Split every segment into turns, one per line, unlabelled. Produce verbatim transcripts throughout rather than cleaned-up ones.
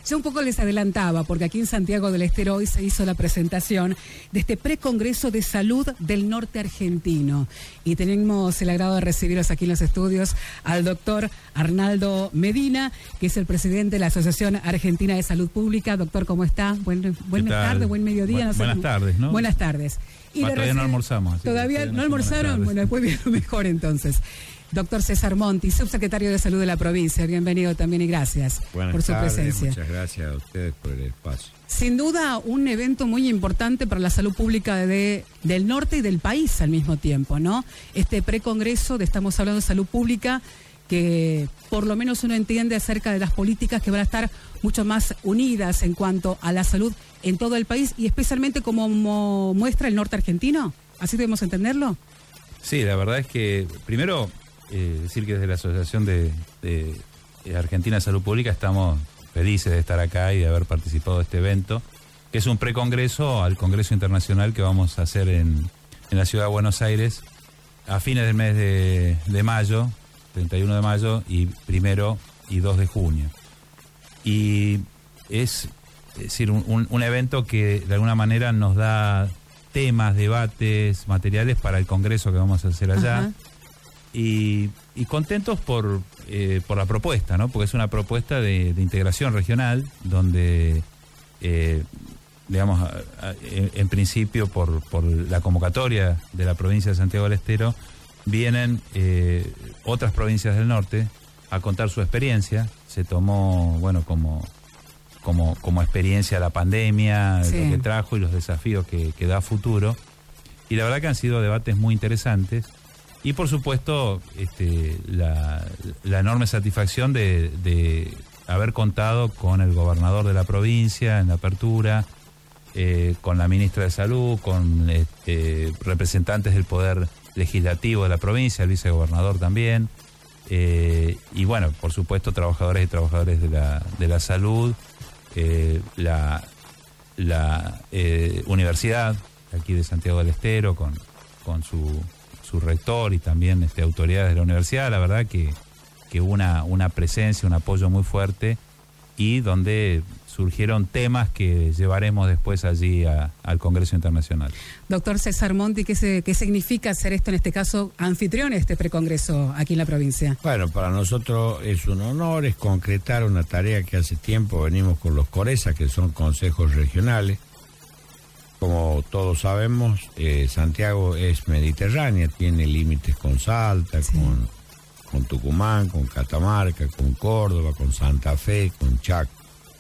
Ya un poco les adelantaba, porque aquí en Santiago del Estero hoy se hizo la presentación de este precongreso de salud del norte argentino. Y tenemos el agrado de recibiros aquí en los estudios al doctor Arnaldo Medina, que es el presidente de la Asociación Argentina de Salud Pública. Doctor, ¿cómo está? Buen, buenas tardes, buen mediodía.
Bu
no sé
buenas
cómo.
tardes, ¿no?
Buenas tardes. Y
Va, todavía no almorzamos.
¿Todavía no, no almorzaron? Bueno, después viene lo mejor entonces. Doctor César Monti, subsecretario de Salud de la provincia, bienvenido también y gracias
Buenas
por su
tardes,
presencia.
Muchas gracias a ustedes por el espacio.
Sin duda, un evento muy importante para la salud pública de, del norte y del país al mismo tiempo, ¿no? Este precongreso de Estamos Hablando de Salud Pública, que por lo menos uno entiende acerca de las políticas que van a estar mucho más unidas en cuanto a la salud en todo el país y especialmente como mo muestra el norte argentino. ¿Así debemos entenderlo?
Sí, la verdad es que, primero, eh, decir que desde la Asociación de, de, de Argentina de Salud Pública estamos felices de estar acá y de haber participado de este evento, que es un precongreso al Congreso Internacional que vamos a hacer en, en la Ciudad de Buenos Aires a fines del mes de, de mayo, treinta y uno de mayo y primero y dos de junio. Y es, es decir, un, un, un evento que de alguna manera nos da temas, debates, materiales para el congreso que vamos a hacer allá. Y, y contentos por, eh, por la propuesta, ¿no? Porque es una propuesta de, de integración regional donde, eh, digamos, a, a, en, en principio por, por la convocatoria de la provincia de Santiago del Estero, vienen eh, otras provincias del norte a contar su experiencia. Se tomó, bueno, como... Como, como experiencia la pandemia, sí, lo que trajo y los desafíos que, que da a futuro. Y la verdad que han sido debates muy interesantes. Y por supuesto, este, la, la enorme satisfacción de, de haber contado con el gobernador de la provincia en la apertura, eh, con la ministra de Salud, con este, representantes del Poder Legislativo de la provincia, el vicegobernador también. Eh, y bueno, por supuesto, trabajadores y trabajadores de la, de la salud. Eh, la, la eh, universidad aquí de Santiago del Estero con, con su, su rector y también este, autoridades de la universidad, la verdad que, que una, una presencia, un apoyo muy fuerte y donde surgieron temas que llevaremos después allí a, al Congreso Internacional.
Doctor César Monti, ¿qué, se, ¿qué significa ser esto, en este caso, anfitrión de este precongreso aquí en la provincia?
Bueno, para nosotros es un honor, es concretar una tarea que hace tiempo venimos con los CORESA, que son consejos regionales. Como todos sabemos, eh, Santiago es mediterránea, tiene límites con Salta, sí, con, con Tucumán, con Catamarca, con Córdoba, con Santa Fe, con Chaco.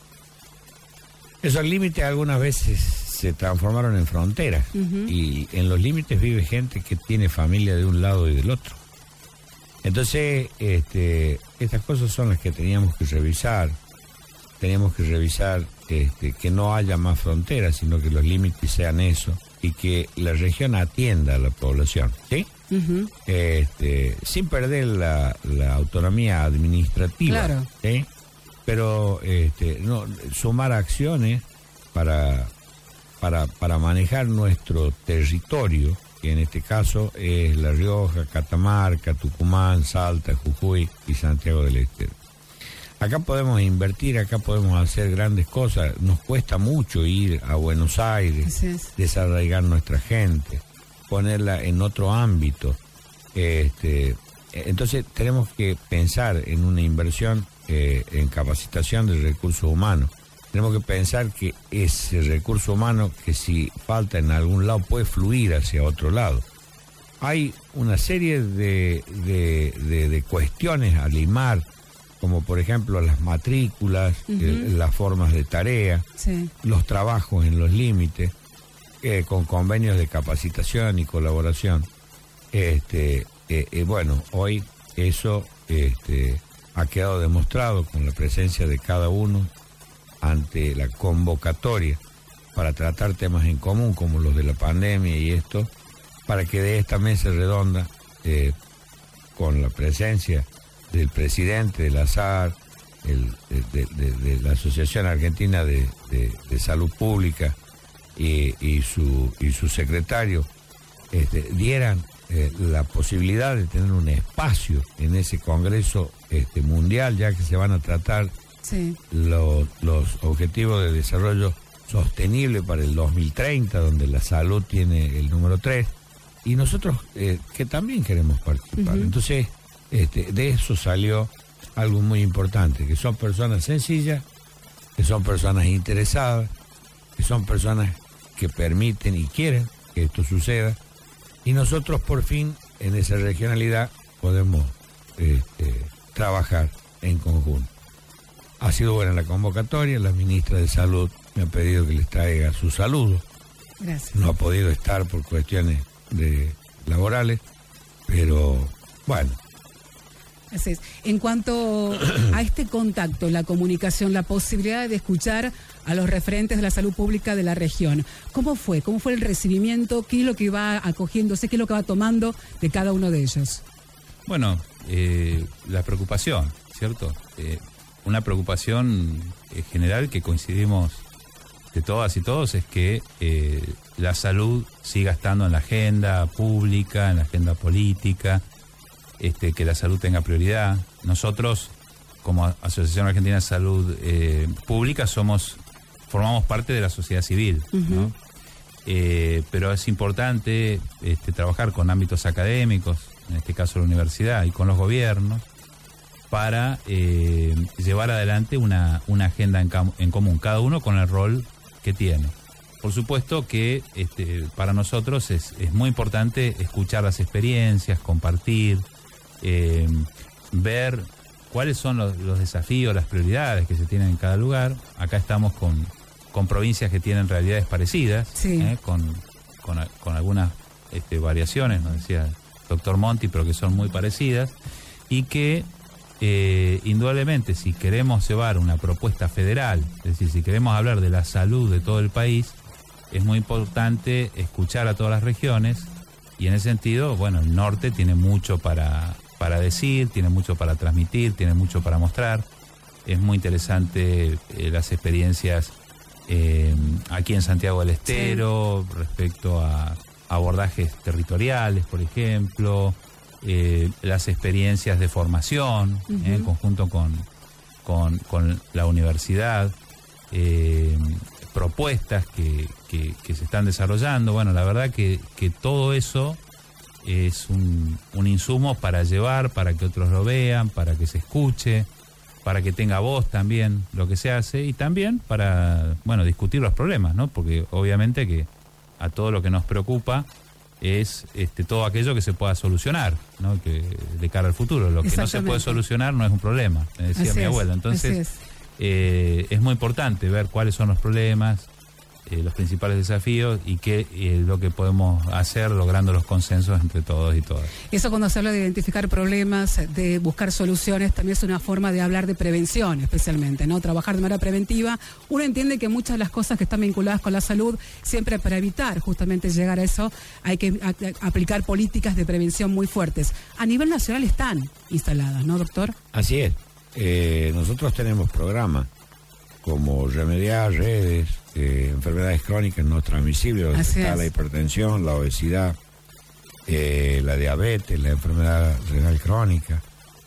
Esos límites algunas veces se transformaron en fronteras, uh-huh, y en los límites vive gente que tiene familia de un lado y del otro. Entonces, este, estas cosas son las que teníamos que revisar. Teníamos que revisar este, que no haya más fronteras, sino que los límites sean eso y que la región atienda a la población, ¿sí? Uh-huh. Este, sin perder la, la autonomía administrativa,
claro,
¿sí? Pero este, no, sumar acciones para, para, para manejar nuestro territorio, que en este caso es La Rioja, Catamarca, Tucumán, Salta, Jujuy y Santiago del Estero. Acá podemos invertir, acá podemos hacer grandes cosas. Nos cuesta mucho ir a Buenos Aires, es. desarraigar nuestra gente, ponerla en otro ámbito. Este, entonces tenemos que pensar en una inversión Eh, en capacitación de recursos humanos. Tenemos que pensar que ese recurso humano, que si falta en algún lado, puede fluir hacia otro lado. Hay una serie de, de, de, de cuestiones a limar, como por ejemplo las matrículas, uh-huh, eh, las formas de tarea, sí, los trabajos en los límites, eh, con convenios de capacitación y colaboración. Este, eh, eh, bueno, hoy eso... Este, ha quedado demostrado con la presencia de cada uno ante la convocatoria para tratar temas en común como los de la pandemia y esto, para que de esta mesa redonda, eh, con la presencia del presidente del A S A R, el, de, de, de, de la Asociación Argentina de, de, de Salud Pública y, y, su, y su secretario, este, dieran eh, la posibilidad de tener un espacio en ese congreso este, mundial, ya que se van a tratar
sí.
los, los objetivos de desarrollo sostenible para el dos mil treinta, donde la salud tiene el número tres, y nosotros eh, que también queremos participar. Uh-huh. Entonces, este, de eso salió algo muy importante, que son personas sencillas, que son personas interesadas, que son personas que permiten y quieren que esto suceda, y nosotros por fin en esa regionalidad podemos este, trabajar en conjunto. Ha sido buena la convocatoria, la ministra de Salud me ha pedido que les traiga su saludo.
Gracias.
No ha podido estar por cuestiones de laborales, pero bueno.
Así es. En cuanto a este contacto, la comunicación, la posibilidad de escuchar a los referentes de la salud pública de la región, ¿cómo fue? ¿Cómo fue el recibimiento? ¿Qué es lo que va acogiéndose? ¿Qué es lo que va tomando de cada uno de ellos?
Bueno, eh, la preocupación, ¿cierto? Eh, una preocupación eh, general que coincidimos de todas y todos es que eh, la salud siga estando en la agenda pública, en la agenda política, este, que la salud tenga prioridad. Nosotros, como Asociación Argentina de Salud eh, Pública, somos formamos parte de la sociedad civil, uh-huh. ¿no? Eh, pero es importante este, trabajar con ámbitos académicos, en este caso la universidad, y con los gobiernos, para eh, llevar adelante una, una agenda en, cam- en común, cada uno con el rol que tiene. Por supuesto que este, para nosotros es, es muy importante escuchar las experiencias, compartir, eh, ver cuáles son los, los desafíos, las prioridades que se tienen en cada lugar. Acá estamos con, con provincias que tienen realidades parecidas,
sí.
eh, con, con, con algunas este, variaciones, nos decía el doctor Monti, pero que son muy parecidas, y que Eh, indudablemente, si queremos llevar una propuesta federal, es decir, si queremos hablar de la salud de todo el país, es muy importante escuchar a todas las regiones, y en ese sentido, bueno, el norte tiene mucho para, para decir, tiene mucho para transmitir, tiene mucho para mostrar. Es muy interesante eh, las experiencias eh, aquí en Santiago del Estero, sí. respecto a abordajes territoriales, por ejemplo. Eh, las experiencias de formación, uh-huh. eh, en conjunto con, con, con la universidad, eh, propuestas que, que, que se están desarrollando. Bueno, la verdad que, que todo eso es un, un insumo para llevar, para que otros lo vean, para que se escuche, para que tenga voz también lo que se hace, y también para, bueno, discutir los problemas, ¿no? Porque obviamente que a todo lo que nos preocupa es este, todo aquello que se pueda solucionar, ¿no? Que de cara al futuro. Lo que no se puede solucionar no es un problema, me decía
así
mi abuela. Entonces, es. Eh, es muy importante ver cuáles son los problemas, eh, los principales desafíos, y qué es eh, lo que podemos hacer logrando los consensos entre todos y todas.
Eso, cuando se habla de identificar problemas, de buscar soluciones, también es una forma de hablar de prevención, especialmente, ¿no? Trabajar de manera preventiva. Uno entiende que muchas de las cosas que están vinculadas con la salud, siempre para evitar justamente llegar a eso, hay que a, a, aplicar políticas de prevención muy fuertes. A nivel nacional están instaladas, ¿no, doctor?
Así es. Eh, nosotros tenemos programas como remediar redes, eh, enfermedades crónicas no transmisibles, donde
Así
está
es.
la hipertensión, la obesidad, eh, la diabetes, la enfermedad renal crónica.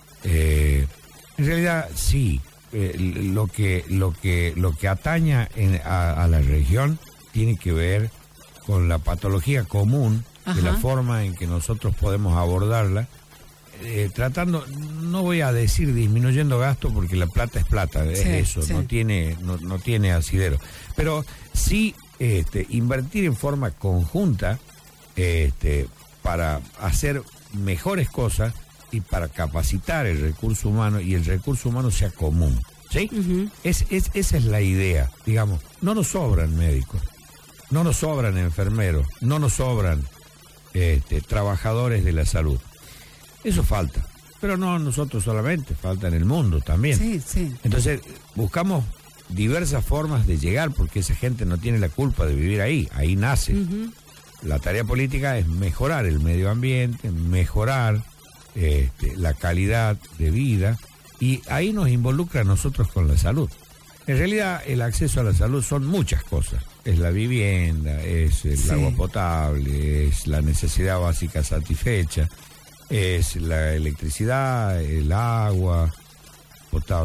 Eh, en realidad, sí, eh, lo que lo que lo que ataña en, a, a la región tiene que ver con la patología común, Ajá. de la forma en que nosotros podemos abordarla. Eh, tratando, no voy a decir disminuyendo gasto, porque la plata es plata, es sí, eso, sí. no tiene no, no tiene asidero, pero sí este, invertir en forma conjunta este, para hacer mejores cosas y para capacitar el recurso humano, y el recurso humano sea común, ¿sí? Uh-huh. es, es, esa es la idea, digamos. No nos sobran médicos, no nos sobran enfermeros, no nos sobran este, trabajadores de la salud. Eso falta, pero no nosotros solamente, falta en el mundo también.
Sí, sí.
Entonces, buscamos diversas formas de llegar, porque esa gente no tiene la culpa de vivir ahí, ahí nace. Uh-huh. La tarea política es mejorar el medio ambiente, mejorar este, la calidad de vida, y ahí nos involucra a nosotros con la salud. En realidad, el acceso a la salud son muchas cosas. Es la vivienda, es el sí. agua potable, es la necesidad básica satisfecha, es la electricidad, el agua potable,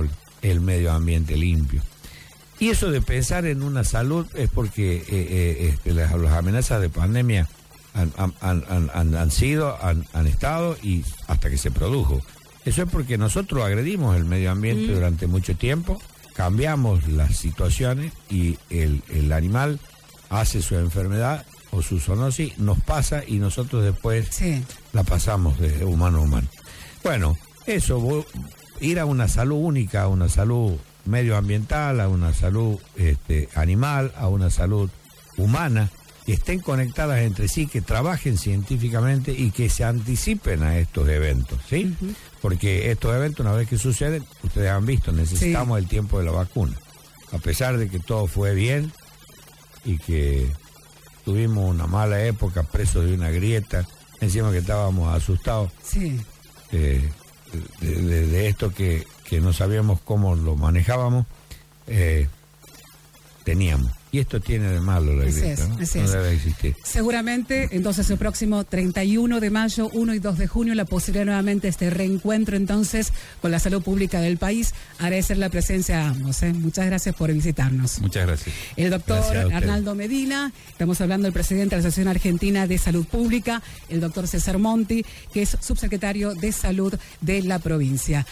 el medio ambiente limpio. Y eso de pensar en una salud es porque eh, eh, este, las, las amenazas de pandemia han, han, han, han, han sido, han, han estado y hasta que se produjo. Eso es porque nosotros agredimos el medio ambiente mm. durante mucho tiempo, cambiamos las situaciones y el, el animal hace su enfermedad o su zoonosis, nos pasa y nosotros después sí. la pasamos de humano a humano. Bueno, eso, ir a una salud única, a una salud medioambiental, a una salud este, animal, a una salud humana, que estén conectadas entre sí, que trabajen científicamente y que se anticipen a estos eventos, ¿sí? Uh-huh. Porque estos eventos, una vez que suceden, ustedes han visto, necesitamos sí. el tiempo de la vacuna. A pesar de que todo fue bien y que tuvimos una mala época, presos de una grieta, encima que estábamos asustados sí. eh, de, de, de esto que, que no sabíamos cómo lo manejábamos, eh, teníamos. Y esto tiene de malo la grieta, ¿no? No debe existir.
Seguramente, entonces, el próximo treinta y uno de mayo, uno y dos de junio, la posibilidad nuevamente este reencuentro, entonces, con la salud pública del país. Agradecer la presencia a ambos, ¿eh? Muchas gracias por visitarnos.
Muchas gracias.
El doctor Arnaldo Medina, estamos hablando del presidente de la Asociación Argentina de Salud Pública, el doctor César Monti, que es subsecretario de Salud de la provincia.